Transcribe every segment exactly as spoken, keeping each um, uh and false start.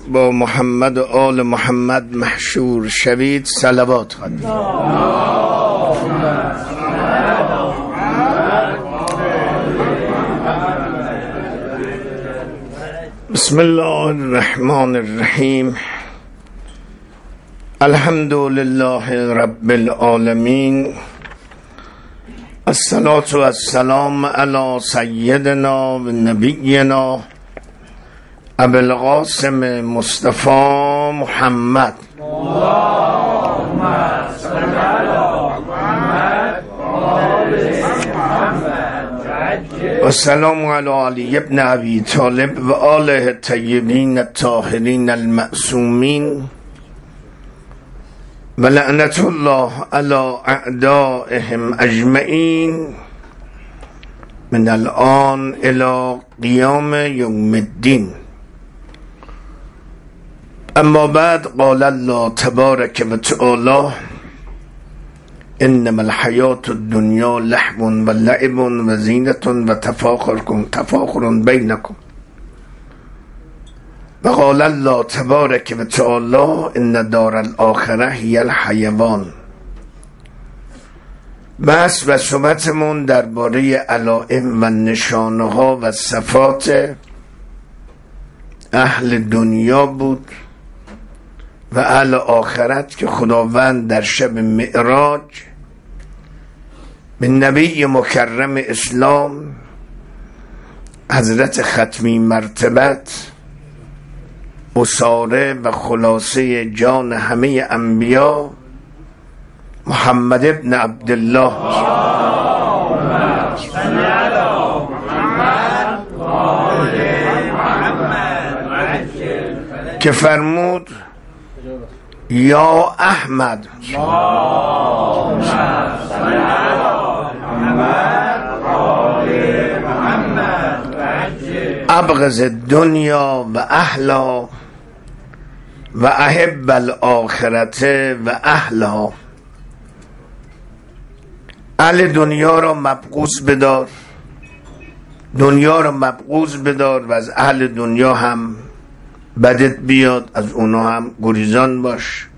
با محمد و آل محمد محشور شوید. صلوات خوانید. بسم الله الرحمن الرحیم. الحمد لله رب العالمین. الصلاة والسلام علی سیدنا و نبینا ابو القاسم مصطفی محمد. اللهم صل علی محمد و آل محمد. و سلام علی علی ابن ابی طالب و آله الطیبین الطاهرین المعصومین و لعنت الله علی اعدائهم اجمعین من الان الى قیام یوم الدین. اما بعد، قال الله تبارک و تعالی: انما الحیاة الدنیا لهو و لعب و زینة و تفاخر تفاخر بینکم. و قال الله تبارک و تعالی: ان دار الاخره هی الحیوان. بس و صحبتمون درباره علائم و نشانه ها و صفات اهل دنیا بود و اهل آخرت که خداوند در شب معراج به نبی مکرم اسلام حضرت ختمی مرتبت اساره و خلاصه جان همه انبیا محمد ابن عبدالله که فرمود: یا احمد ابغض الدنیا و اهلها و احب الاخرت و اهلها. اهل دنیا را مبغوض بدار، دنیا را مبغوض بدار و از اهل دنیا هم بدت بیاد، از اونا هم گریزان باش.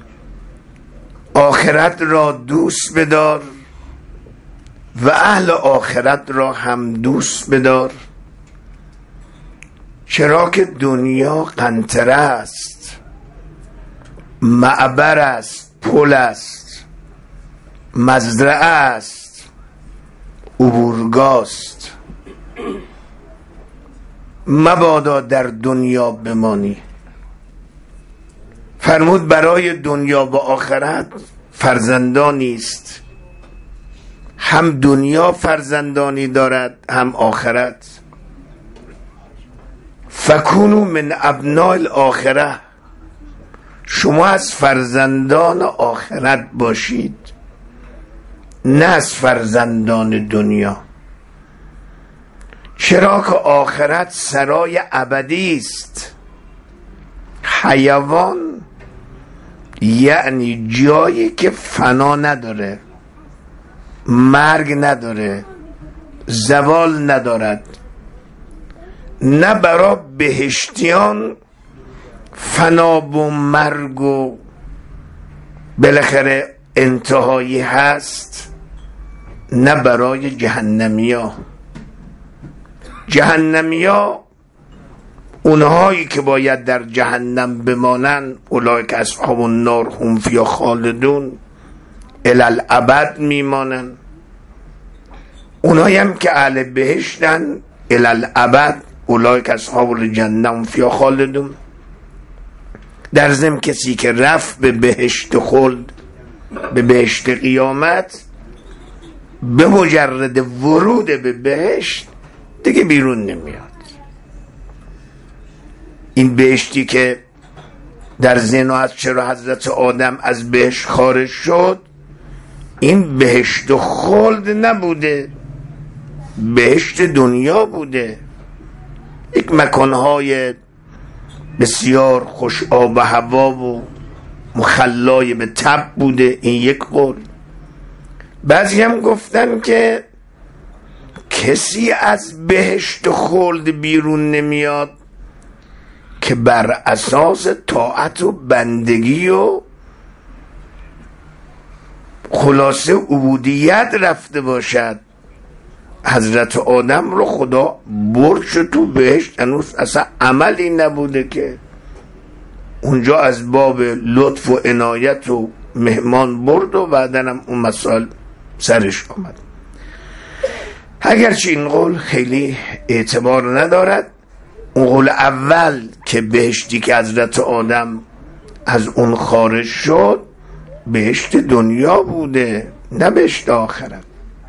آخرت را دوست بدار و اهل آخرت را هم دوست بدار، چرا که دنیا قنطره است، معبر است، پل است، مزرعه است، عبورگاست. مبادا در دنیا بمانی. فرمود برای دنیا و آخرت فرزندانی است، هم دنیا فرزندانی دارد هم آخرت. فکونوا من ابناء الاخره، شما از فرزندان آخرت باشید، نه از فرزندان دنیا. چرا که آخرت سرای ابدی است. حیوان یعنی جایی که فنا نداره، مرگ نداره، زوال ندارد. نه برای بهشتیان فنا و مرگ و بالاخره انتهایی هست، نه برای جهنمیا. جهنمیا اونهایی که باید در جهنم بمانن، اولئک اصحاب النار هم فیها خالدون، الی الابد میمانن. اونهایی هم که اهل بهشتن، الی الابد، اولئک اصحاب الجنه هم فیها خالدون. در ضمن کسی که رفت به بهشت خلد، به بهشت قیامت، به مجرد ورود به بهشت دیگه بیرون نمیاد. این بهشتی که در زنا از چرا حضرت آدم از بهشت خارج شد، این بهشت خلد نبوده، بهشت دنیا بوده. یک مکانهای بسیار خوش آب و هوا و مخلای به تب بوده. این یک قول. بعضی هم گفتن که کسی از بهشت خلد بیرون نمیاد که بر اساس طاعت و بندگی و خلاصه عبودیت رفته باشد. حضرت آدم رو خدا برد شد تو بهشت، هنوز اصلا عملی نبوده که اونجا از باب لطف و عنایت و مهمان برد و بعدن هم اون مسائل سرش آمد. اگرچه این قول خیلی اعتبار ندارد. اون قول اول که بهشتی که حضرت آدم از اون خارج شد بهشت دنیا بوده، نه بهشت آخرت.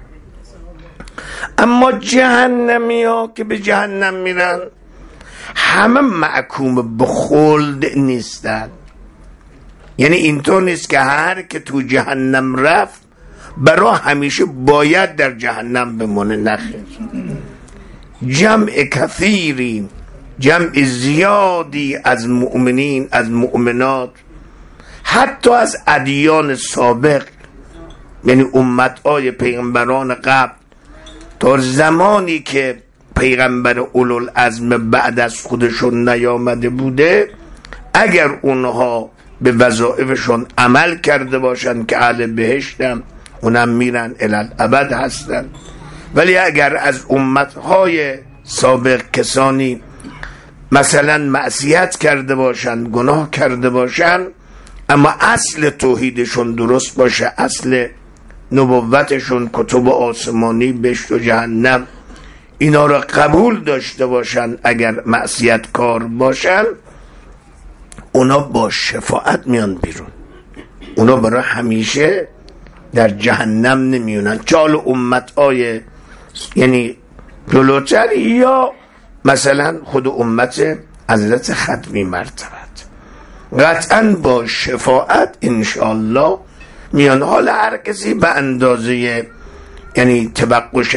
اما جهنمی ها که به جهنم میرن همه محکوم به خلد نیستن. یعنی اینطور نیست که هر که تو جهنم رفت برای همیشه باید در جهنم بمونه، نخیر. جمع کثیری، جمع زیادی از مؤمنین، از مؤمنات، حتی از ادیان سابق، یعنی امتهای پیغمبران قبل، تا زمانی که پیغمبر اولوالعزم بعد از خودشون نیامده بوده، اگر اونها به وظایفشون عمل کرده باشن که اهل بهشتن، اونم میرن الالابد هستن. ولی اگر از امتهای سابق کسانی مثلا معصیت کرده باشن، گناه کرده باشن، اما اصل توحیدشون درست باشه، اصل نبوتشون، کتب آسمانی، بهشت و جهنم، اینا را قبول داشته باشن، اگر معصیت کار باشن، اونا با شفاعت میان بیرون. اونا برای همیشه در جهنم نمیونن. چال امتهای یعنی جلوتر یا مثلا خود امت حضرت ختمی مرتبت قطعا با شفاعت انشاءالله میان. حال هر کسی به اندازه یعنی توقعش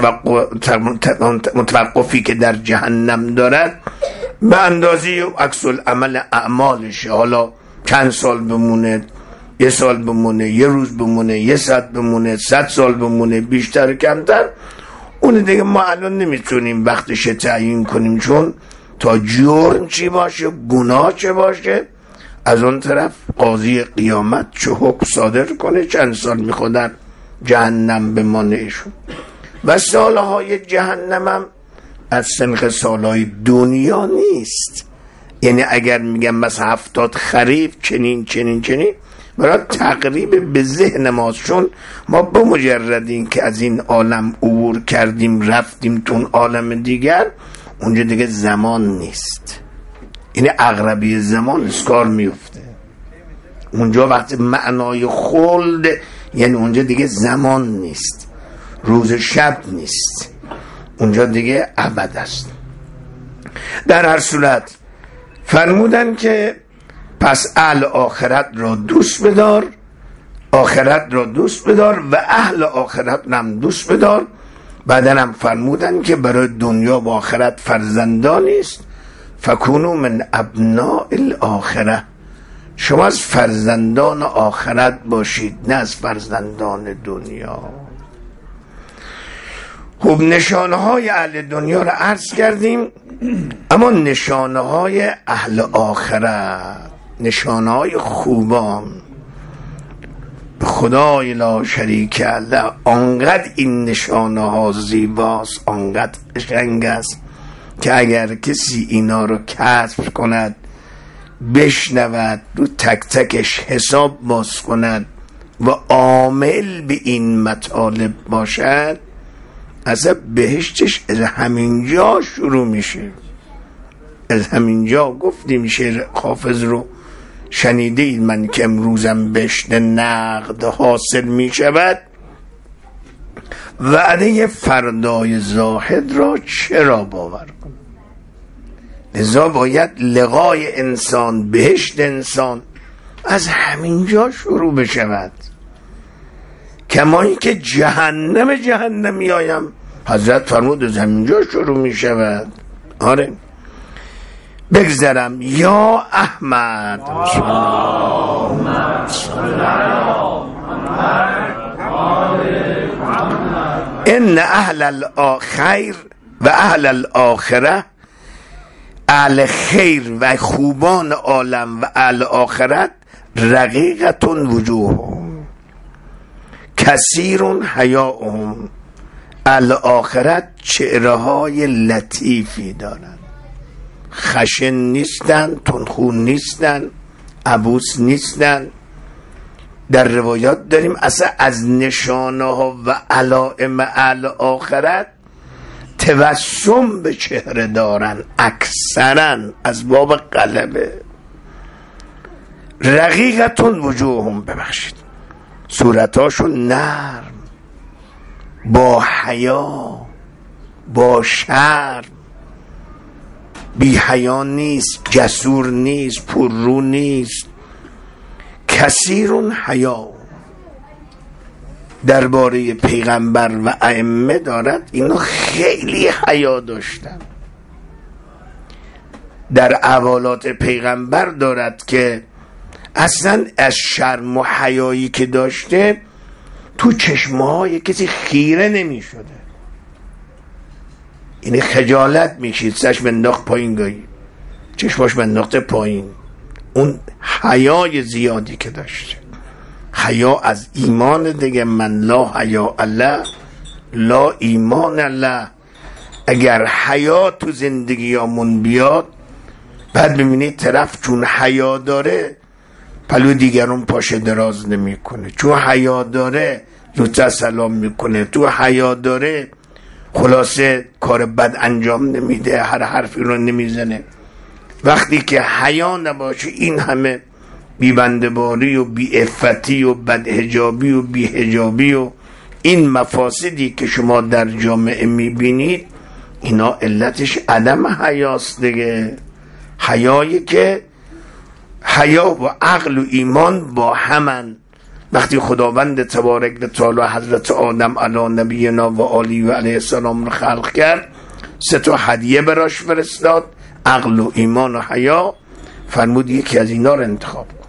متوقفی که در جهنم دارد به اندازه عکس العمل اعمالشه. حالا چند سال بمونه، یه سال بمونه، یه روز بمونه، یه ساعت بمونه، صد سال بمونه، بیشتر کمتر، اون دیگه ما الان نمیتونیم وقتش تعیین کنیم، چون تا جرم چی باشه، گناه چه باشه، از اون طرف قاضی قیامت چه حکم صادر کنه، چند سال میخوادن جهنم بمانهشون. و سالهای جهنم هم از سنخ سالهای دنیا نیست. یعنی اگر میگم مثلا هفتاد خریف چنین چنین چنین، برای تقریب به ذهن ماست، چون ما به مجرد این که از این عالم عبور کردیم رفتیم تو اون عالم دیگر، اونجا دیگه زمان نیست. یعنی اقربی زمان اسکار میفته اونجا. وقتی معنای خلد یعنی اونجا دیگه زمان نیست، روز شب نیست، اونجا دیگه ابد است. در هر صورت فرمودن که پس اهل آخرت را دوست بدار، آخرت را دوست بدار و اهل آخرت هم دوست بدار. بعدن هم فرمودن که برای دنیا و آخرت فرزندانی است، فکونوا من ابناء الاخره، شما از فرزندان آخرت باشید، نه از فرزندان دنیا. خب نشانه های اهل دنیا را عرض کردیم، اما نشانه های اهل آخرت، نشانه های خوبان، به خدای لا شریک له، آنقدر این نشانه ها زیباست، آنقدر قشنگ است که اگر کسی اینا رو کسب کند، بشنود، رو تک تکش حساب باز کند و عامل به این مطالب باشد، از بهشتش از همینجا شروع میشه. از همینجا گفتیم شعر حافظ رو شنیده اید، من که امروزم بهشت نقد حاصل میشود، وعده فردای زاهد را چرا باور کنم؟ لذا باید لقای انسان، بهشت انسان از همینجا شروع بشود. کمایی که جهنم جهنمی آیم، حضرت فرمود از همینجا شروع می شود. آره بگذرم. یا احمد ان اهل الاخیر و اهل الاخره اهل خیر و خوبان عالم و اهل آخرت رقیقتون وجوههم کثیرون حیاءهم. اهل آخرت چهره های لطیفی دارن، خشن نیستن، تندخون نیستن، عبوس نیستن. در روایات داریم اصلا از نشانه ها و علائم اهل آخرت تبسم به چهره دارن، اکثرا از باب غلبه. رقیقتون وجوههم، ببخشید، صورتاشون نرم، با حیا، با شرم، بی حیا نیست، جسور نیست، پررو نیست. کثیرون حیا. درباره پیغمبر و ائمه دارد اینا خیلی حیا داشتن. در اولات پیغمبر دارد که اصلا از شرم و حیایی که داشته تو چشمهای کسی خیره نمی شده. اینه خجالت میشید، سرش بنداخت پایین، گاهی چشماش بنداخت پایین. اون حیای زیادی که داشته، حیا از ایمان دیگه. من لا حیا الله لا ایمان الله. اگر حیا تو زندگیامون بیاد، بعد ببینید طرف چون حیا داره پلو دیگرون پاشه دراز نمیکنه، چون حیا داره زودتر سلام میکنه، تو حیا داره خلاصه کار بد انجام نمیده، هر حرفی رو نمیزنه. وقتی که حیا نباشه این همه بیبنده‌باری و بی‌عفتی و بدحجابی و بی‌حجابی و این مفاسدی که شما در جامعه میبینید، اینا علتش عدم حیاست دیگه. حیایی که حیا و عقل و ایمان با همن. وقتی خداوند تبارک و تعالی حضرت آدم علی نبینا و آله و علیه السلام رو خلق کرد، سه تا هدیه براش فرستاد، عقل و ایمان و حیا. فرمود یکی از اینا رو انتخاب کن.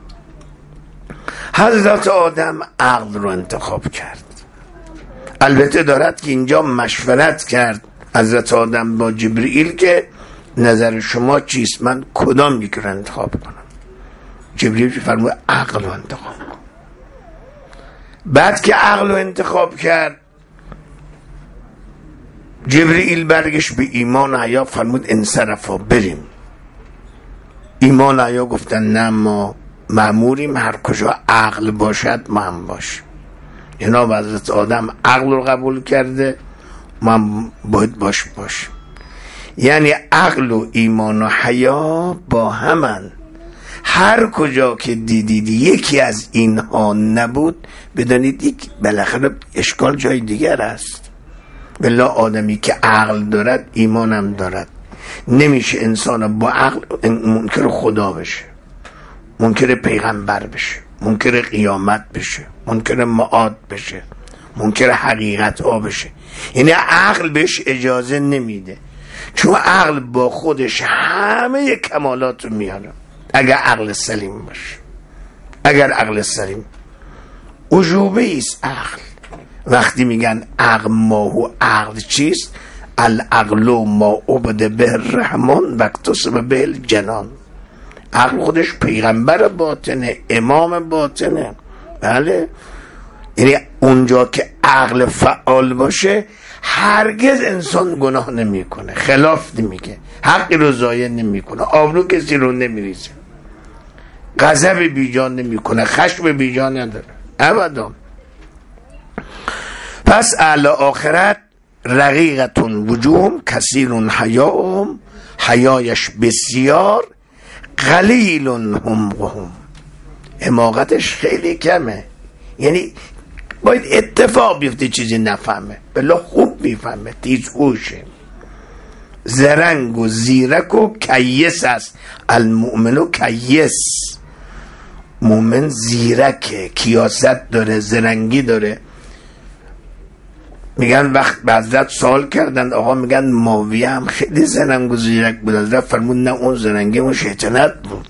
حضرت آدم عقل رو انتخاب کرد. البته دارد که اینجا مشورت کرد حضرت آدم با جبرئیل که نظر شما چیست، من کدام یک رو انتخاب کنم. جبرئیل فرمود عقل رو انتخاب کن. بعد که عقل رو انتخاب کرد، جبرئیل برگشت به ایمان و حیا، فرمود انصرفا، بریم. ایمان و حیا گفتن نه، ما مأموریم هر کجا عقل باشد ما هم باشیم. جناب حضرت آدم عقل رو قبول کرده، ما هم باید باش باشیم. یعنی عقل و ایمان و حیا با همن. هر کجا که دیدید یکی از اینها نبود، بدانید یک بالاخره اشکال جای دیگر است. بالله آدمی که عقل دارد ایمان هم دارد. نمیشه انسان با عقل منکر خدا بشه، منکر پیغمبر بشه، منکر قیامت بشه، منکر معاد بشه، منکر حقیقت ها بشه. یعنی عقل بهش اجازه نمیده، چون عقل با خودش همه کمالات رو میاره. اگر عقل سلیم باشه، اگر عقل سلیم عجوبه است عقل. وقتی میگن عقل ماهو، عقل چیست؟ العقل ما عبد به الرحمن وقتصب به الجنان. عقل خودش پیغمبر باطنه، امام باطنه. بله، یعنی اونجا که عقل فعال باشه هرگز انسان گناه نمیکنه، خلاف نمیگه، حقی رو ضایع نمیکنه، آبرو کسی رو نمیریزه، غضب بیجا نمیکنه، خشم بیجا نداره ابدا. پس اهل آخرت رقیقتون وجوههم کثیرون حیاهم، حیایش بسیار، قلیل حمقهم، حماقتش خیلی کمه. یعنی باید اتفاق بیفته چیزی نفهمه، بلا خوب میفهمه، تیزهوشه، زرنگ و زیرک و کیس است. المؤمن و کیس، مؤمن زیرکه، کیاست داره، زرنگی داره. میگن وقت به حضرت سوال کردن، آقا میگن معاویه هم خیلی زرنگ و زیرک بود. حضرت فرمود نه، اون زرنگی اون شیطنت بود،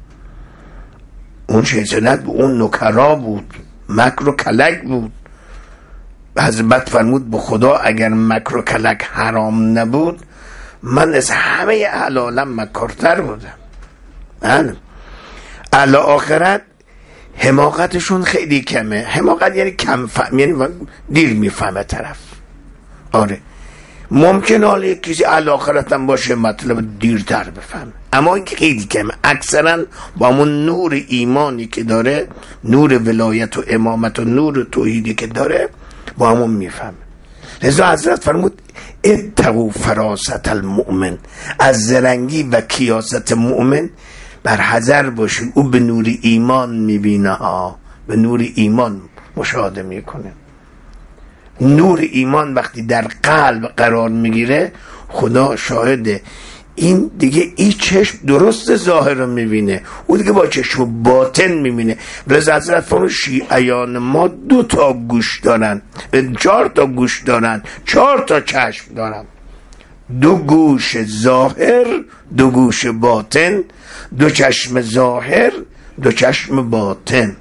اون شیطنت بود، اون نکرا بود، مکر و کلک بود. حضرت فرمود به خدا اگر مکر و کلک حرام نبود، من از همه اهل عالم مکارتر بودم. من اهل آخرت حماقتشون خیلی کمه. حماقت یعنی کم فهم، یعنی دیر میفهمه طرف. آره ممکن حالا یک کسی اهل آخرت هم باشه مطلب دیرتر بفهم، اما این خیلی کمه. اکثرا با همون نور ایمانی که داره، نور ولایت و امامت و نور توحیدی که داره، با همون میفهمه. لذا حضرت فرمود اتقوا فراست المؤمن، از زرنگی و کیاست مؤمن بر حذر باشید. او به نور ایمان میبینه ها، به نور ایمان مشاهده میکنه. نور ایمان وقتی در قلب قرار میگیره، خدا شاهده، این دیگه این چشم درست ظاهر رو میبینه، او دیگه با چشم باطن میبینه. ولی حضرت فرمود شیعیان ما دو تا گوش دارن، چهار تا گوش دارن، چهار تا چشم دارن. دو گوش ظاهر، دو گوش باطن، دو چشم ظاهر، دو چشم باطن.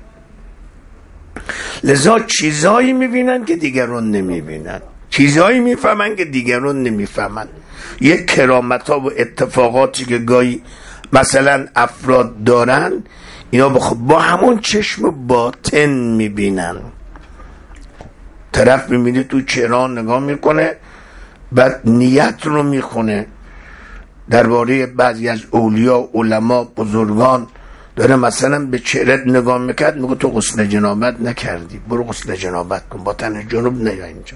لذا چیزایی میبینن که دیگران نمیبینن، چیزایی میفهمن که دیگران نمیفهمن. یک کرامت ها و اتفاقاتی که گاهی مثلا افراد دارن، اینا با همون چشم باطن میبینن. طرف میبینه تو چهره نگاه میکنه، بعد نیت رو میخونه. درباره بعضی از اولیاء، علما، بزرگان داره مثلا به چهرت نگاه میکرد، میگه تو غسل جنابت نکردی، برو غسل جنابت کن، با تن جنوب نیا اینجا.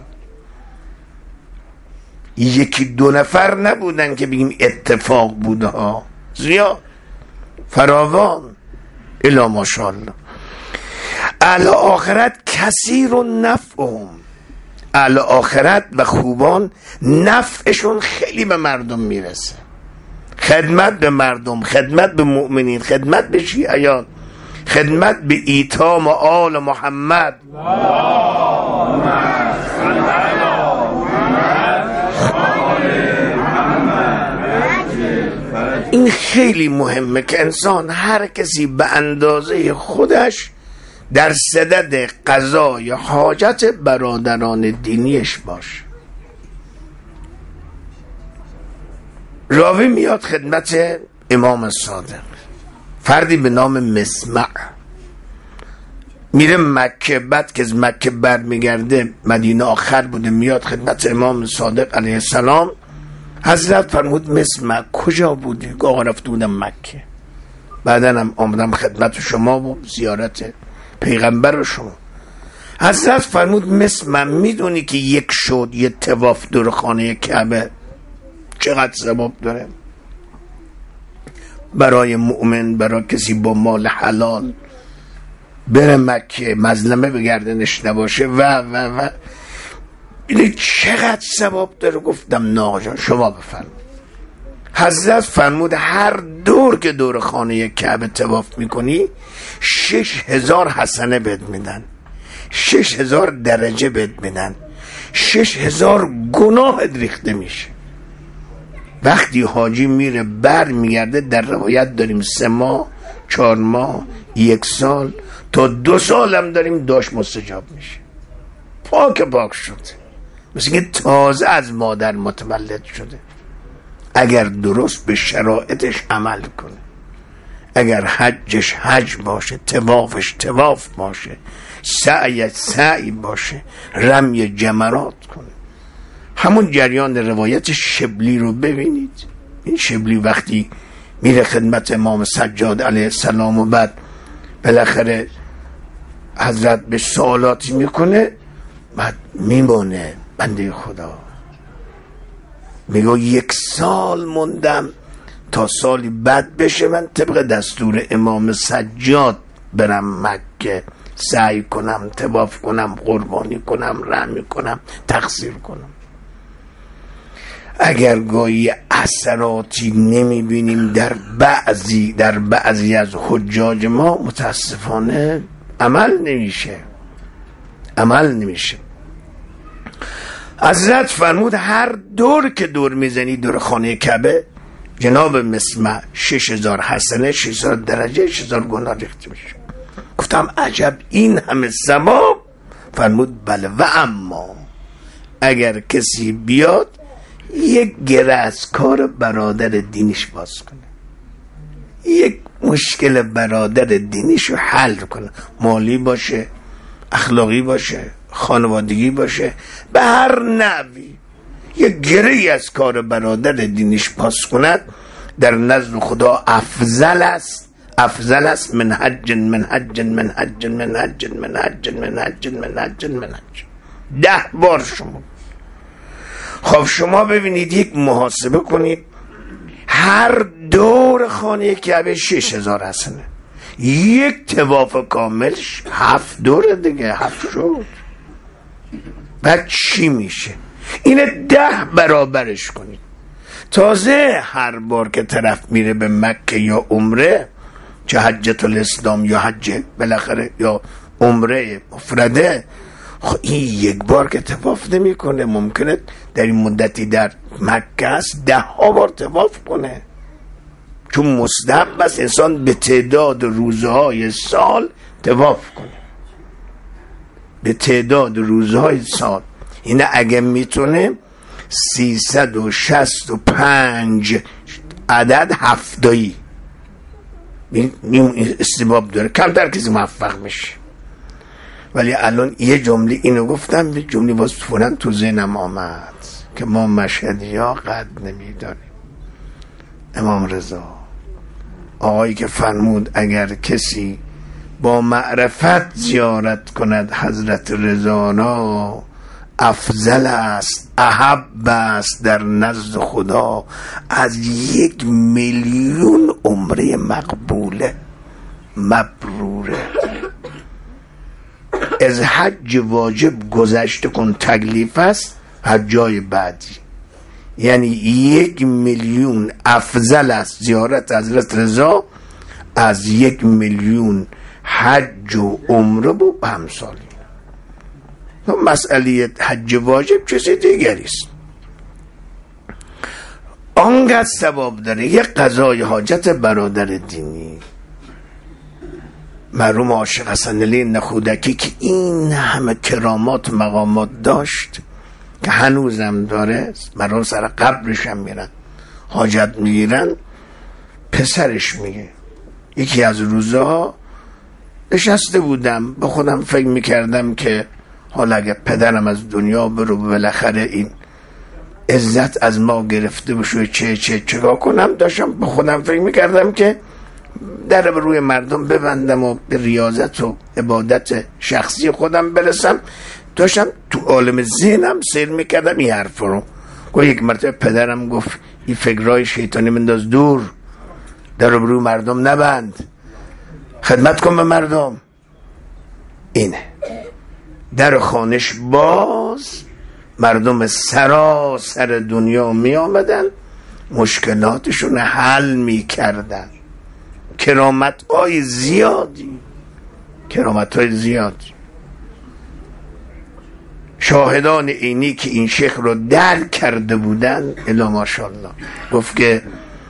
یکی دو نفر نبودن که بگیم اتفاق بوده ها، زیاد، فراوان، الا ماشاءالله. اهل آخرت کثیر و نفعهم، اهل آخرت و خوبان نفعشون خیلی به مردم میرسه. خدمت به مردم، خدمت به مؤمنین، خدمت به شیعیان، خدمت به ایتام آل محمد. این خیلی مهمه که انسان هر کسی به اندازه خودش در صدد قضای حاجت برادران دینیش باشه. راوی میاد خدمت امام صادق، فردی به نام مسمع میره مکه، بعد که از مکه بر میگرده، مدینه آخر بوده، میاد خدمت امام صادق علیه السلام. حضرت فرمود مسمع کجا بودی؟ آقا رفته بودم مکه، بعدن هم آمدم خدمت شما و زیارت پیغمبر شما. حضرت فرمود مسمع میدونی که یک شد یه طواف دور خانه کعبه چقدر ثواب داره؟ برای مؤمن، برای کسی با مال حلال بره مکه، مظلمه به گردنش نباشه و و و این چقدر ثواب داره. گفتم نه جان شما بفرمایید. حضرت فرمود هر دور که دور خانه کعبه طواف میکنی شش هزار حسنه بهت میدن، شش هزار درجه بهت میدن، شش هزار گناه ریخته میشه. وقتی حاجی میره بر میگرده، در روایت داریم سه ماه، چهار ماه، یک سال، تا دو سال هم داریم داشت مستجاب میشه. پاک پاک شده، مثل که تازه از مادر متولد شده. اگر درست به شرایطش عمل کنه، اگر حجش حج باشه، طوافش طواف باشه، سعیش سعی باشه، رمی جمرات کنه. همون جریان روایت شبلی رو ببینید. این شبلی وقتی میره خدمت امام سجاد علیه السلام و بعد بالاخره حضرت به سوالاتی میکنه، بعد میمونه بنده خدا، میگه یک سال موندم تا سالی بعد بشه من طبق دستور امام سجاد برم مکه، سعی کنم، طواف کنم، قربانی کنم، رمی کنم، تقصیر کنم. اگر گاهی اثراتی نمیبینیم در بعضی در بعضی از حجاج ما، متاسفانه عمل نمیشه، عمل نمیشه. حضرت فرمود هر دور که دور میزنی دور خانه کعبه، جناب مسمع شش هزار حسنه، شش هزار درجه، شش هزار گناه ریخته میشه. گفتم عجب این همه ثواب؟ فرمود بله، و اما اگر کسی بیاد یک گره از کار برادر دینیش باز کنه، یک مشکل برادر دینیشو حل کنه، مالی باشه، اخلاقی باشه، خانوادگی باشه، به هر نحوی یک گره از کار برادر دینیش باز کند، در نزد خدا افضل است، افضل است من حج من حج من حج من حج من حج من حج من حج من حج. ده بار شما. خب شما ببینید، یک محاسبه کنید، هر دور خانه کعبه شش هزار حسنه، یک طواف کاملش هفت دور دیگه، هفت شد. بعد چی میشه؟ اینه ده برابرش کنید. تازه هر بار که طرف میره به مکه یا عمره، چه حجت الاسلام یا حج بالاخره یا عمره مفرده، خب این یک بار که طواف نمی کنه، ممکنه در این مدتی در مکه است ده ها بار طواف کنه، چون مستحب است انسان به تعداد روزهای سال طواف کنه، به تعداد روزهای سال. اینه اگه میتونه سیصد و شصت و پنج عدد هفتایی این استباب داره، کمتر کسی موفق میشه. ولی الان یه جمله اینو گفتم، یه جمله باز فوراً تو ذهنم آمد که ما مشهدی ها قد نمیدانیم. امام رضا آقایی که فرمود اگر کسی با معرفت زیارت کند حضرت رضانا، افضل است، احب است در نزد خدا از یک میلیون عمره مقبوله مبروره. از حج واجب گذشته کن تکلیف است، حجای بعدی یعنی یک میلیون افضل است زیارت حضرت رضا از یک میلیون حج و عمره و همسالی. مسئله حج واجب چیز دیگری است، آنقدر ثواب داره. یک قضای حاجت برادر دینی، مرحوم عاشق حسن علی نخودکی که این همه کرامات مقامات داشت که هنوزم داره، مرحوم سر قبرش هم میرن حاجت میگیرن، پسرش میگه یکی از روزها نشسته بودم به خودم فکر میکردم که حالا اگه پدرم از دنیا برو بالاخره این عزت از ما گرفته بشه چه چه چگاه کنم. داشتم به خودم فکر میکردم که در روی مردم ببندم و به ریاضت و عبادت شخصی خودم برسم. داشتم تو عالم ذهنم سیر میکردم این حرف رو. گفت یک مرتبه پدرم گفت این فکرهای شیطانی منداز دور، در روی مردم نبند، خدمت کن به مردم. اینه در خانش باز، مردم سراسر دنیا می آمدن مشکلاتشون حل می کردن. کرامت های زیادی کرامت های زیادی شاهدان اینی که این شیخ رو درک کرده بودن الا ماشاءالله. گفت که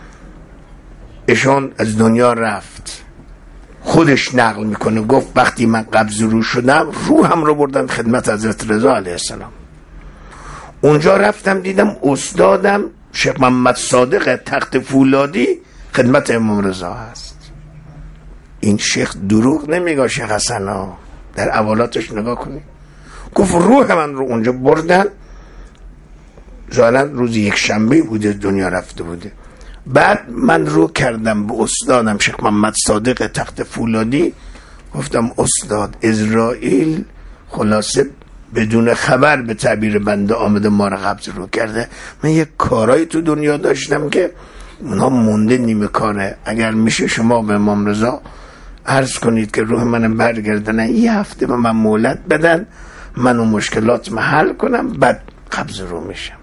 ایشون از دنیا رفت، خودش نقل میکنه، گفت وقتی من قبض رو شدم روحم رو بردم خدمت حضرت رضا علیه السلام. اونجا رفتم دیدم استادم شیخ محمد صادق تخت فولادی خدمت امام رضا هست. این شیخ دروغ نمیگه. شیخ حسن ها در اولاتش نگاه کنید، گفت روح من رو اونجا بردن، ظاهرا روز یک شنبه بوده دنیا رفته بوده. بعد من رو کردم به استادم شیخ محمد صادق تخت فولادی، گفتم استاد اسرائیل خلاصه بدون خبر به تعبیر بنده آمده ما رو قبض رو کرده. من یک کارایی تو دنیا داشتم که اونا مونده نیمه کاره. اگر میشه شما به امام رضا عرض کنید که روح من برگردن، یه هفته به من مهلت بدن، من اون مشکلات حل کنم، بعد قبض رو میشم.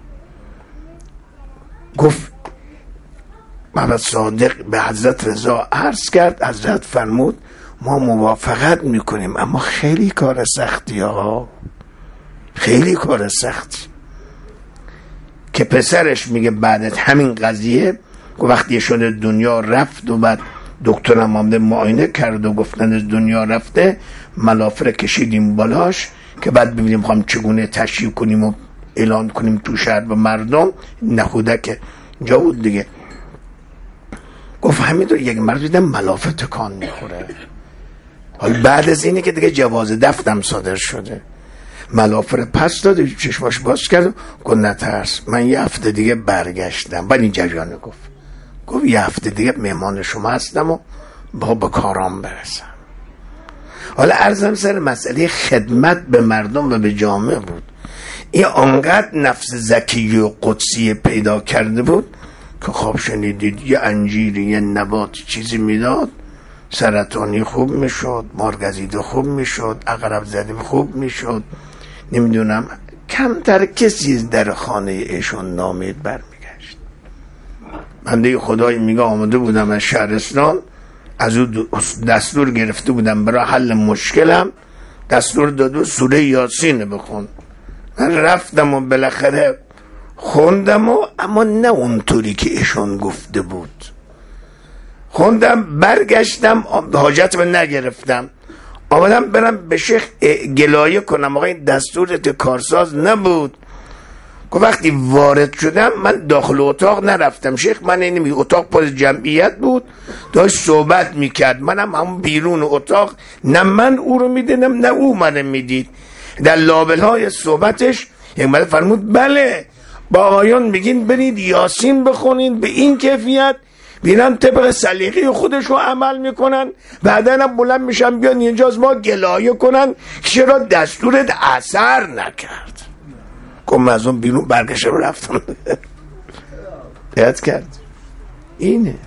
گفت محمد صادق به حضرت رضا عرض کرد، حضرت فرمود ما موافقت میکنیم اما خیلی کار سختی ها، خیلی کار سختی. که پسرش میگه بعد همین قضیه وقتی شده دنیا رفت و بعد دکترم آمده معاینه کرد و گفتن از دنیا رفته، ملافه کشیدیم بالاش که بعد ببینیم خواهم چگونه تشریح کنیم و اعلان کنیم تو شهر به مردم. نخودک جا بود دیگه. گفت همینطور یک مرد دیدم ملافه تکان میخوره. حالا بعد از اینه که دیگه جواز دفتم صادر شده، ملافه رو پس داده، چشماش باز کرد، گفت نترس من یه هفته دیگه برگشتم. بعد این جریانه گفت گفت یه هفته دیگه مهمان شما هستم و با به کارام برسم. حالا عرضم سر مسئله خدمت به مردم و به جامعه بود. این انقدر نفس ذکی و قدسی پیدا کرده بود که خواب شنیدید یه انجیر یه نبات چیزی میداد سرطانی خوب میشد، مارگزیده خوب میشد، عقرب زده خوب میشد. نمیدونم کمتر کسی در خانه ایشون نامید برمیگشت. بنده خدای میگه آمده بودم از شهرستان، از او دستور گرفته بودم برای حل مشکلم، دستور دادو سوره یاسین بخون. من رفتم و بالاخره خوندم و اما نه اونطوری که ایشون گفته بود. خوندم برگشتم حاجت رو نگرفتم، آمدم برم به شیخ گلایه کنم آقا این دستورت کارساز نبود. که وقتی وارد شدم من داخل اتاق نرفتم، شیخ من اینمی اتاق پر جمعیت بود داشت صحبت میکرد، منم هم بیرون اتاق نه من او رو میدیدم نه او من میدید. در لابل های صحبتش یک مرد فرمود بله با آقایان میگین برید یاسین بخونین به این کیفیت، بیرن طبق سلیقه خودش رو عمل میکنن، بعدن هم بلند میشن بیان اینجا از ما گلایه کنن چرا دستورت اثر نکرد. کم از اون بیرون برگشت رو رفتم دید کرد. اینه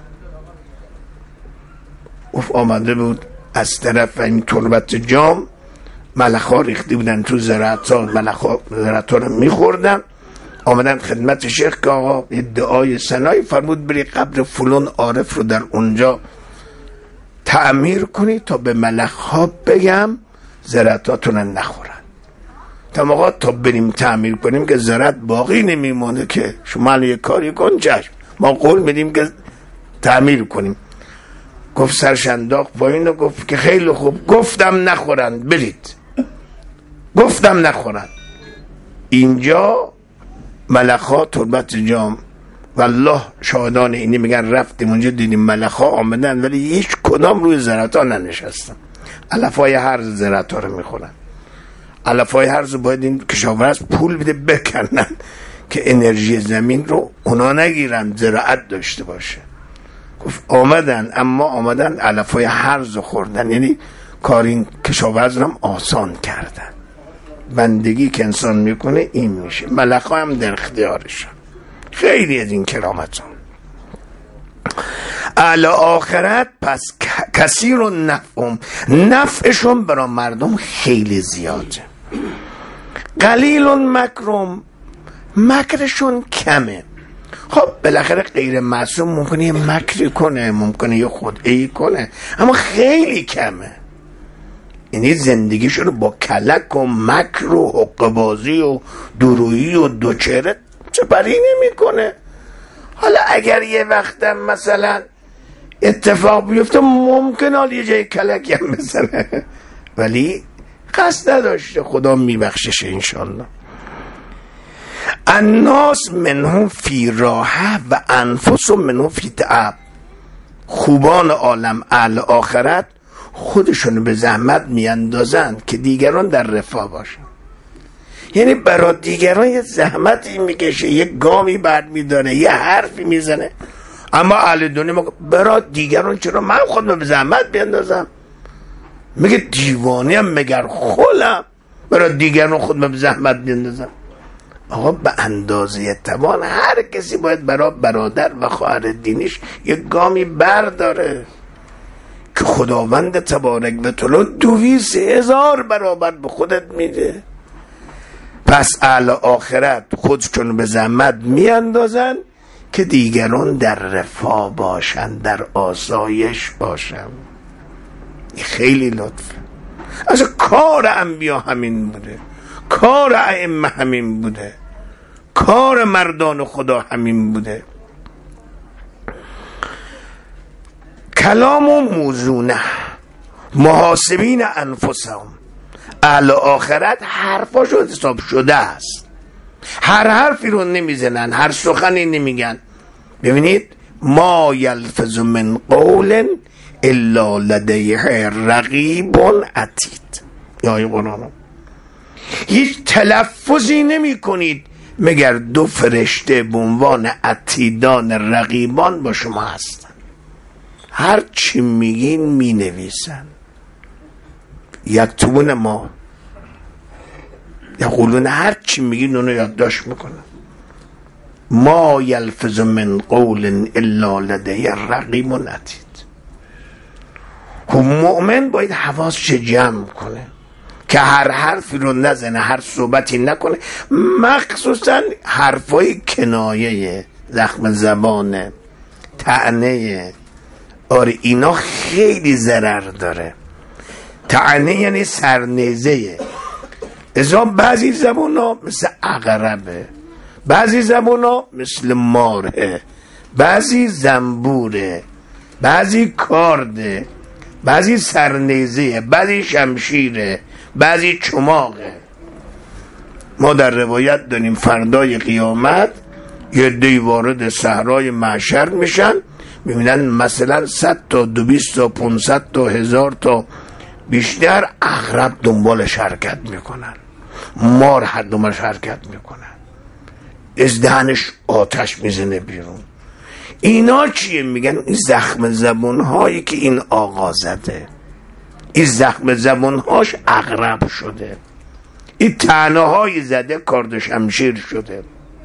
اوف آمده بود از طرف این تربت جام ملخا ریختی بودن تو زرعتا، ملخا زرعتا رو میخوردن. آمدن خدمت شیخ که آقا دعای سنایی فرمود بری قبر فلان عارف رو در اونجا تعمیر کنی تا به ملخا بگم زرعتاتون نخورن. تا موقع تا بریم تعمیر کنیم که زرعت باقی نمیمونه که شما یک کاری کن چشم ما قول میدیم که تعمیر کنیم. گفت سرش انداخت پایین و گفت که خیلی خوب، گفتم نخورن برید، گفتم نخورن. اینجا ملخا تربت جام والله شاهدان اینی میگن رفتیم اونجا دیدیم ملخا آمدن ولی هیچ کدام روی زرعتا ننشستن، علفای هرز زرعتا رو میخورن. علفای هرز باید این کشاورز پول بده بکنن که انرژی زمین رو اونا نگیرن، زراعت داشته باشه. گفت آمدن اما آمدن علفای هرز خوردن، یعنی کار این کشاورز رو هم آسان کردن. بندگی که انسان میکنه این میشه. ملخا هم در اختیارشن. خیلی از این کرامت هم اهل آخرت پس کسی رو نفهم نفعشون برای مردم خیلی زیاده. قلیل مکرم مکرشون کمه. خب بالاخره غیر معصوم ممکنه یه مکری کنه، ممکنه یه خدعه‌ای کنه اما خیلی کمه. یعنی زندگیشون رو با کلک و مکر و حقه‌بازی و درویی و دوچهره چپری نمی کنه. حالا اگر یه وقتم مثلا اتفاق بیفته ممکنه حالا یه جای کلک هم بزنه ولی قصد نداشته، خدا میبخششه انشالله. الناس منهم فی راحه و انفس منهم فی تعب. خوبان عالم اهل آخرت خودشون به زحمت میاندازن که دیگران در رفاه باشن. یعنی برای دیگران یه زحمتی میکشه، یه گامی بعد میداره، یه حرفی میزنه، اما اهل دنیا برای دیگران چرا من خودم به زحمت بیاندازم؟ میگه دیوانی هم مگر خولم برای دیگران خودم به زحمت بیاندازم. آقا به اندازه توان هر کسی باید برای برادر و خواهر دینیش یه گامی برداره که خداوند تبارک و تعالی دویست هزار برابر به خودت میده. پس اهل آخرت خودشون به زحمت میاندازن که دیگران در رفاه باشن، در آسایش باشن. خیلی لطفه. از کار انبیا همین بوده، کار ائمه همین بوده، کار مردان خدا همین بوده. کلام و موزونه محاسبین انفسهم. اهل آخرت حرفاشو حساب شده است. هر حرفی رو نمیزنن، هر سخنی نمیگن. ببینید ما یلفظ من قول الا لدیه رقیب عتید. یا قرآن هیچ تلفظی نمی کنید مگر دو فرشته به عنوان عتیدان رقیبان با شما هستن. هر چی میگین می نویسن. یکتبون ما یقولون، هر چی میگین اونو یادداشت میکنن. ما یلفظ من قول الا لدیه رقیب عتید. خب مؤمن باید حواسش جمع کنه که هر حرفی رو نزنه، هر صحبتی نکنه، مخصوصا حرفای کنایه، زخم زبانه، طعنه. آره اینا خیلی ضرر داره. طعنه یعنی سرنیزه. ازا بعضی زبان ها مثل عقربه، بعضی زبان ها مثل ماره، بعضی زنبوره، بعضی کارده، بعضی سرنیزه، بعضی شمشیره، بعضی چماقه. ما در روایت داریم فردای قیامت یه دی وارد صحرای محشر میشن، میبینن مثلا صد تا دویست تا پونصد تا هزار تا بیشتر عقرب دنبالش حرکت میکنن، مار هر دنبالش حرکت میکنن، از دهنش آتش میزنه بیرون. اینا چیه؟ میگن این زخم زبون هایی که این آقا زده، این زخم زبون هاش عقرب شده، این طعنه های زده کارد شمشیر شده.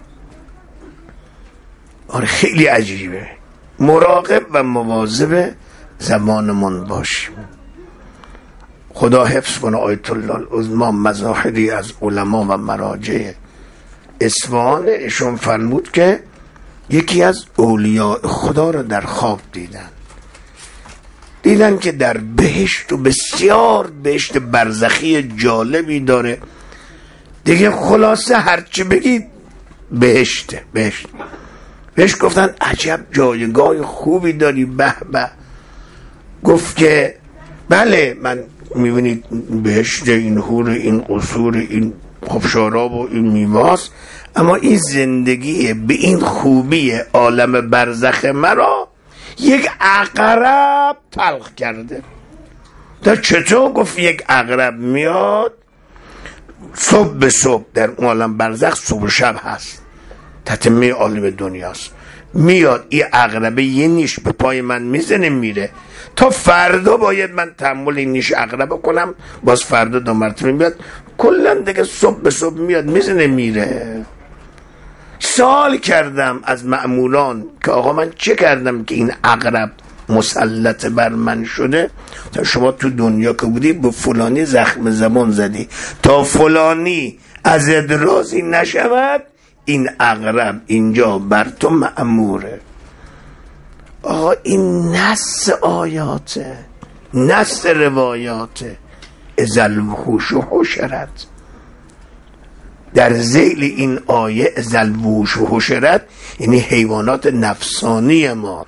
آره خیلی عجیبه. مراقب و مواظب زبانمون باشیم. خدا حفظ کنه. آیت الله العظمی مظاهری از علما و مراجع اصفهان ایشون فرمود که یکی از اولیاء خدا رو در خواب دیدن. دیدن که در بهشت و بسیار بهشت برزخی جالبی داره دیگه. خلاصه هرچی بگید بهشته. بهشت بهش گفتن عجب جایگاه خوبی داری. به به. گفت که بله من میبینید بهشت، این حور، این قصور، این خفشاراب و این میواست، اما این زندگی به این خوبی عالم برزخ مرا یک عقرب تلخ کرده. در چطور؟ گفت یک عقرب میاد صبح به صبح در عالم برزخ، صبح و شب هست، تتمه عالم دنیاست. میاد این عقربه یه نیش به پای من میزنه میره. تا فردا باید من تحمل این نیش عقربه کنم، باز فردا دو مرتبه میاد. کلا دیگه صبح به صبح میاد میزنه میره. سوال کردم از مأموران که آقا من چه کردم که این عقرب مسلط بر من شده؟ تا شما تو دنیا که بودی به فلانی زخم زبان زدی، تا فلانی از ادرازی نشود این عقرب اینجا بر تو مأموره. آقا این نص آیاته، نص روایاته. ازل وحوش و حشرت، در ذیل این آیه ازل وحوش و حشرت یعنی حیوانات نفسانی ما.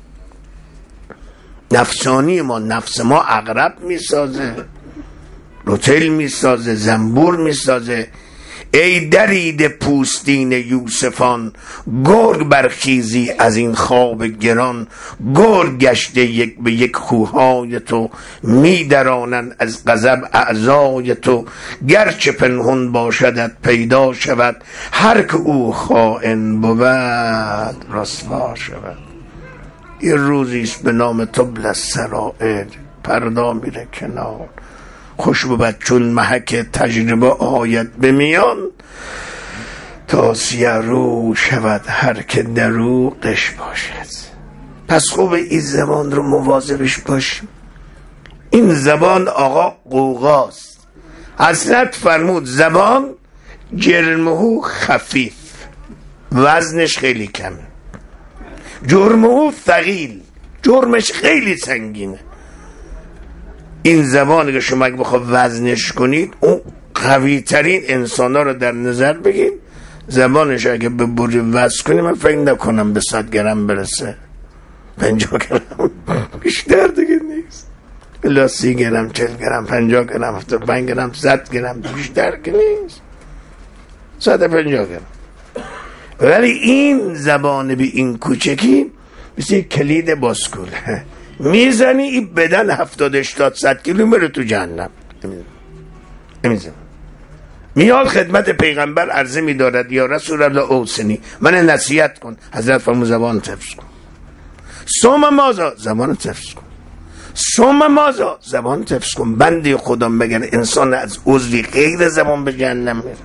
نفسانی ما، نفس ما عقرب میسازه، روتل میسازه، زنبور میسازه. ای درید پوستین یوسفان، گرگ برخیزی از این خواب گران. گرگ گشته یک به یک خوهای تو، میدرانند از غضب اعضای تو. گرچه پنهان باشدت پیدا شود، هر که او خائن بود رسوا شود. یه روزیست به نام طبل السرائر، پردا میره کنار. خوش بود چون محک تجربه آید به میان، تا سیه رو شود هر که دروغش باشد. پس خوب این زبان رو مواظبش باشیم. این زبان آقا قوقاست. حضرت فرمود زبان جرمه خفیف، وزنش خیلی کمه. جرمه ثقیل، جرمش خیلی سنگینه. این زبانی که شما اگه بخواه وزنش کنید، اون قوی ترین انسان ها رو در نظر بگید، زبانش اگه به بوری وزن کنید من فکر نکنم به صد گرم برسه. پنجاه گرم بیشتر دیگه نیست. الا سی گرم، چل گرم، پنجاه گرم، هفتاد و پنج گرم، صد گرم، بیشتر که نیست. صد و پنجاه گرم. ولی این زبان بی این کوچکی مثل کلید باسکول میزنی این بدن هفتاد هشتاد صد کیلو میره تو جهنم. نمیزن. میاد خدمت پیغمبر عرضه میدارد یا رسول الله اوصنی، من نصیحت کن. حضرت فرمود زبان حفظ کن. سوم مازا، زبان حفظ کن. سوم مازا، زبان حفظ کن. بنده خدا مگر انسان از عذری غیر زبان به جهنم میره؟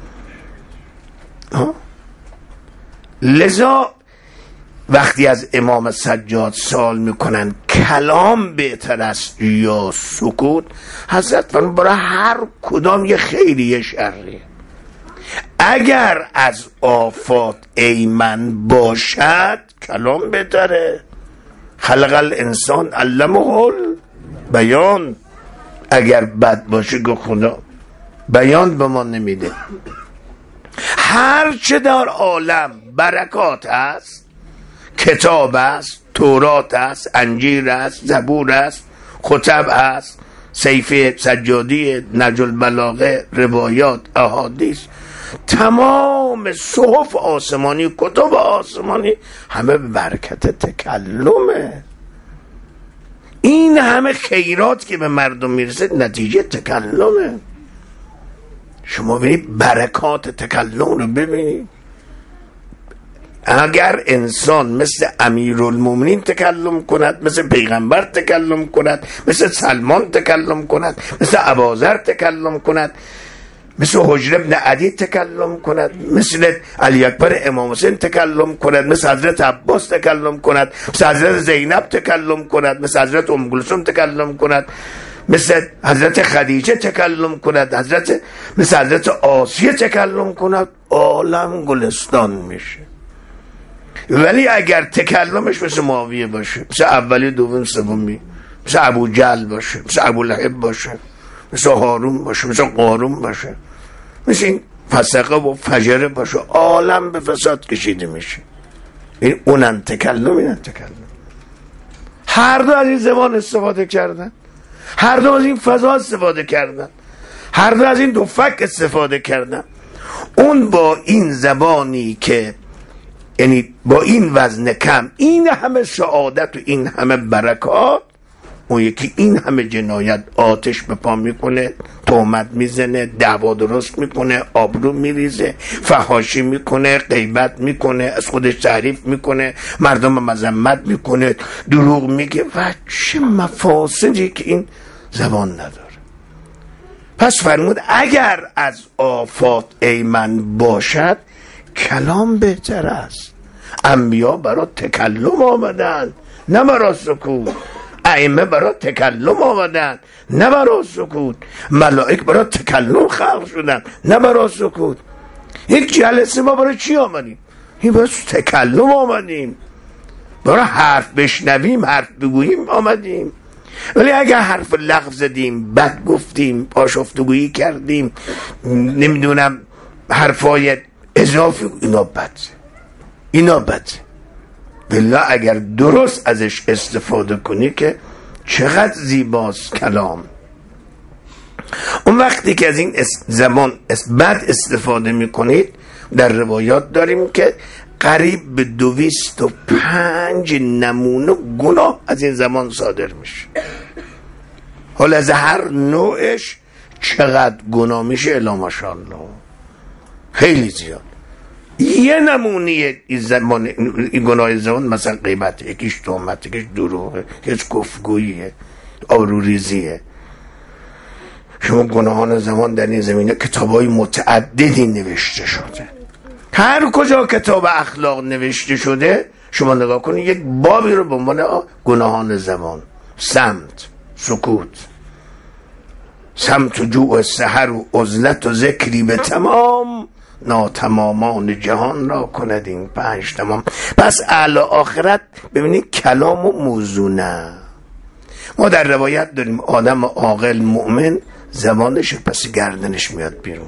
لذا وقتی از امام سجاد سوال میکنن کلام بهتر است یا سکوت، حضرت فرمود برای هر کدام یه خیری یه شری. اگر از آفات ایمن باشد کلام بهتره. خلق الانسان علمه بیان. اگر بد باشه که خدا بیان به ما نمیده. هر چه در عالم برکات است، کتاب است، تورات است، انجیل است، زبور است، خطب است، سیف سجادی، نهج البلاغه، روایات، احادیث، تمام صحف آسمانی، کتب آسمانی همه به برکت تکلمه. این همه خیرات که به مردم میرسه نتیجه تکلمه. شما ببینید برکات تکلم رو ببینید. اگر انسان مثل امیرالمومنین تکلم کند، مثل پیغمبر تکلم کند، مثل سلمان تکلم کند، مثل ابوذر تکلم کند، مثل حجر ابن عدی تکلم کند، مثل علی اکبر امام حسین تکلم کند، مثل حضرت عباس تکلم کند، مثل حضرت زینب تکلم کند، مثل حضرت ام کلثوم تکلم کند، مثل حضرت خدیجه تکلم کند، حضرت مثل حضرت آسیه تکلم کند، عالم گلستان میشه. ولی اگر تکلمش مثل معاویه باشه، مثل اولی دوم سومی، مثل ابو جهل باشه، مثل ابو لهب باشه، مثل هارون باشه، مثل قارون باشه، مثل این فسقه و فجره باشه، عالم به فساد کشیده میشه. این اونن تکلم، اینن تکلم. هر دو از این زبان استفاده کردن، هر دو از این فضا استفاده کردن، هر دو از این دو فک استفاده کردن. اون با این زبانی که یعنی با این وزن کم این همه سعادت و این همه برکات، اون یکی این همه جنایت، آتش به پا میکنه، تهمت میزنه، دعوا درست میکنه، آبرو میریزه، فحاشی میکنه، غیبت میکنه، از خودش تعریف میکنه، مردم مذمت میکنه، دروغ میگه و چه مفاسدی که این زبان نداره. پس فرمود اگر از آفات ایمن باشد کلام بهتر است. انبیا برای تکلم آمدن نه برای سکوت. ائمه برای تکلم آمدن نه برای سکوت. ملائک برای تکلم خلق شدن نه برای سکوت. یک جلسه ما برای چی آمدیم؟ این برای تکلم آمدیم، برای حرف بشنویم، حرف بگوییم آمدیم. ولی اگر حرف لغو زدیم، بد گفتیم، آشفتگویی کردیم، نمیدونم حرفای اضافی، اینا بد، اینا بد. بالله اگر درست ازش استفاده کنی که چقدر زیباست کلام. اون وقتی که از این زبان بد استفاده میکنید، در روایات داریم که قریب به دویست و پنج نمونه گناه از این زبان صادر میشه. حالا از هر نوعش چقدر گناه میشه الا ماشاءالله، خیلی زیاد. یه نمونه این زمان، این گناه زمان مثلا غیبت، یکیش تهمت، یکیش دروغه، یکیش گفتگوییه، آبروریزیه. شما گناهان زمان در این زمینه کتابای متعددی نوشته شده. هر کجا کتاب اخلاق نوشته شده شما نگاه کنید یک بابی رو به عنوان گناهان زمان، صمت، سکوت، صمت و جوع سحر و عزلت و ذکری به تمام، ناتمامان جهان را کند این پنج تمام. پس اعلی آخرت ببینید کلام و موضوع نه. ما در روایت داریم آدم عاقل مؤمن زبانش پس گردنش میاد بیرون،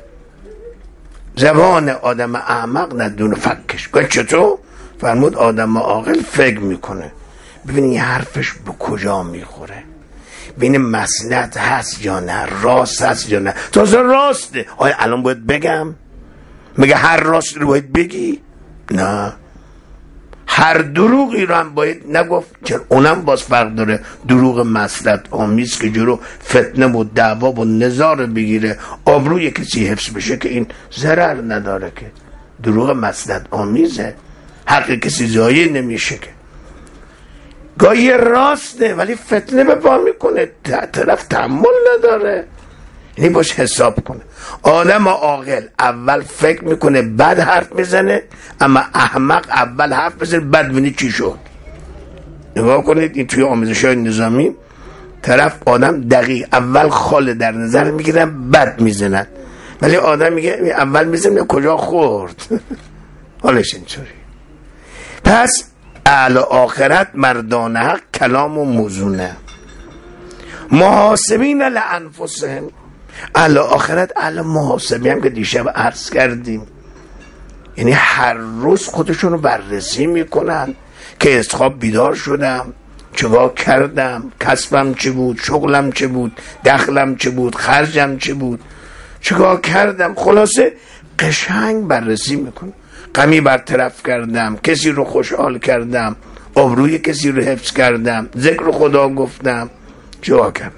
زبان آدم احمق ندونه فکش. گفت چطور؟ فرمود آدم عاقل فکر میکنه، ببینید این حرفش به کجا میخوره، ببینید مصلحت هست یا نه، راست هست یا نه. تازه راسته، آیا الان باید بگم؟ مگه هر راست رو باید بگی؟ نه، هر دروغی رو هم باید نگفت. چرا؟ اونم باز فرق داره. دروغ مصلحت آمیز که جلو فتنه و دعوا و نزاع رو بگیره، آبروی کسی حفظ بشه، که این ضرر نداره. که دروغ مصلحت آمیزه، حق کسی ضایع نمیشه. که گاهی راسته ولی فتنه به پا میکنه، طرف تحمل نداره، یعنی باش حساب کنه. آدم عاقل اول فکر میکنه بعد حرف میزنه، اما احمق اول حرف بزنه بعد ببینید چی شد. نگاه کنید این توی آموزش‌های نظامی طرف آدم دقیق اول خال در نظر میگیرن بعد میزنن، ولی آدم میگه اول میزنه کجا خورد. حالش اینطوری. پس اهل آخرت مردان حق کلام و موزونه. محاسبین لانفسهم، اهل آخرت اهل محاسبی هم که دیشب عرض کردیم، یعنی هر روز خودشون رو بررسی میکنن که از خواب بیدار شدم، چگاه کردم، کسبم چه بود، شغلم چه بود، دخلم چه بود، خرجم چه بود، چگاه کردم. خلاصه قشنگ بررسی میکنم. غمی برطرف کردم، کسی رو خوشحال کردم، آبروی کسی رو حفظ کردم، ذکر خدا گفتم، چگاه کردم.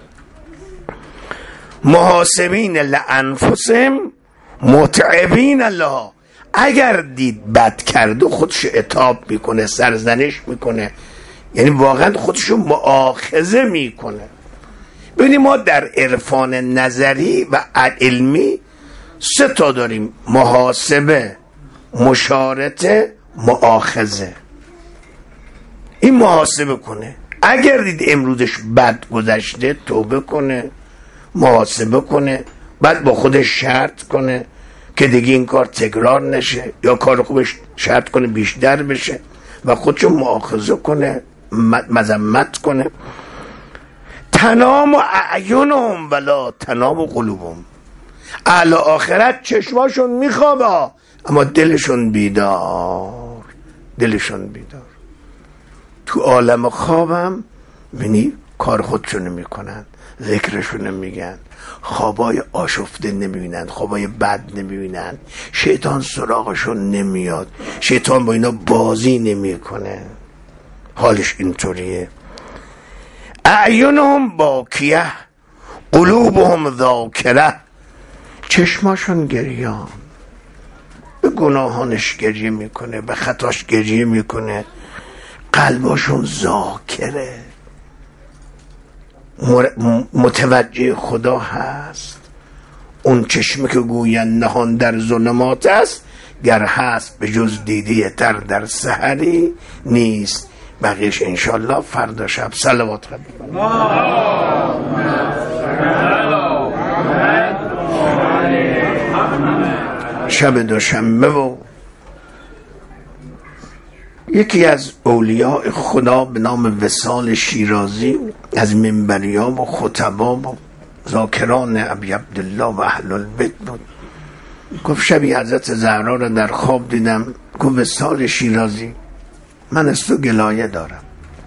محاسبین لانفسهم متعبین الله، اگر دید بد کرده خودش عتاب میکنه، سرزنش میکنه، یعنی واقعا خودشو مؤاخذه میکنه. ببینید ما در عرفان نظری و علمی سه تا داریم: محاسبه، مشارطه، مؤاخذه. این محاسبه کنه، اگر دید امروزش بد گذشته توبه کنه، محاسبه کنه، بعد با خودش شرط کنه که دیگه این کار تکرار نشه، یا کار خوبش شرط کنه بیشتر بشه و خودشو مؤاخذه کنه، مذمت کنه. تنام اعینهم ولا تنام قلوبهم، اهل آخرت چشماشون میخوابه اما دلشون بیدار، دلشون بیدار. تو عالم خوابم بینی کار خودشونو میکنن، ذکرشونو میگن، خوابای آشفته نمیبینن، خوابای بد نمیبینن، شیطان سراغشون نمیاد، شیطان با اینا بازی نمیکنه. حالش اینطوریه. اعینهم باکیه قلوبهم ذاکره، چشماشون گریان، به گناهانش گریه میکنه، به خطاش گریه میکنه، قلباشون ذاکره، متوجه خدا هست. اون چشمی که گوین نهان در ظلمات است، گر هست به جز دیده تر در سحری نیست. بقیش انشالله فردا شب. صلوات خدمت شب دوشنبه و یکی از اولیاء خدا به نام وصال شیرازی از منبریان و خطبا و ذاکران ابی عبدالله و اهل البیت بود. گفت شبی حضرت زهرا را در خواب دیدم. گفت وصال شیرازی من از تو گلایه دارم.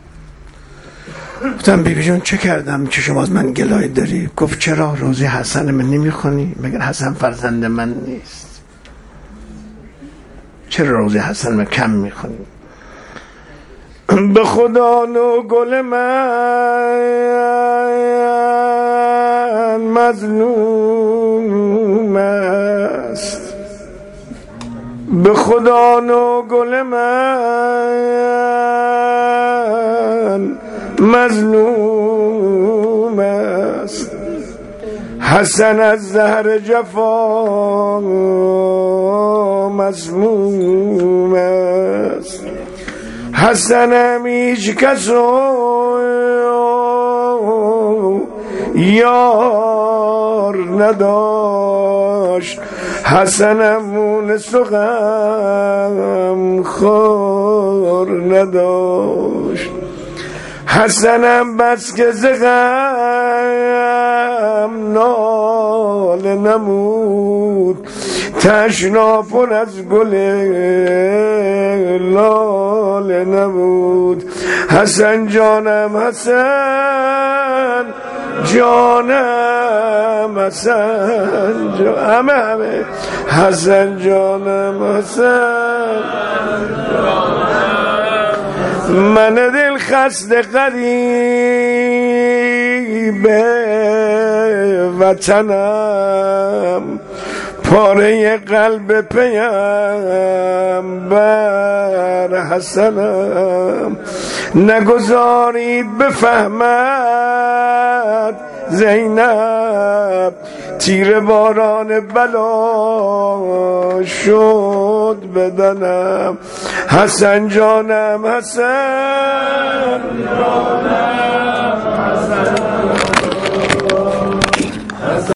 گفتم بیبی جون چه کردم که شما از من گلایه داری؟ گفت چرا روزی حسن من نمیخونی؟ مگر حسن فرزند من نیست؟ چرا روزی حسن من کم میخونی؟ به خدا نو گل من مظلوم است، به خدا نو گل من مظلوم است. حسن از زهر جفا مسموم است. حسنم هیچ کسو یار نداشت، حسنم مونس و غم خور نداشت. حسنم بس که ز غم ناله نمود، تشنا پر از گل لاله نبود. حسن جانم حسن جانم حسن جانم همه همه حسن جانم حسن من دل خسته غریب وطنم پاره قلب پیمبر حسنم. نگذارید بفهمد زینب تیر باران بلا شد بدنم. حسن جانم حسن جانم حسن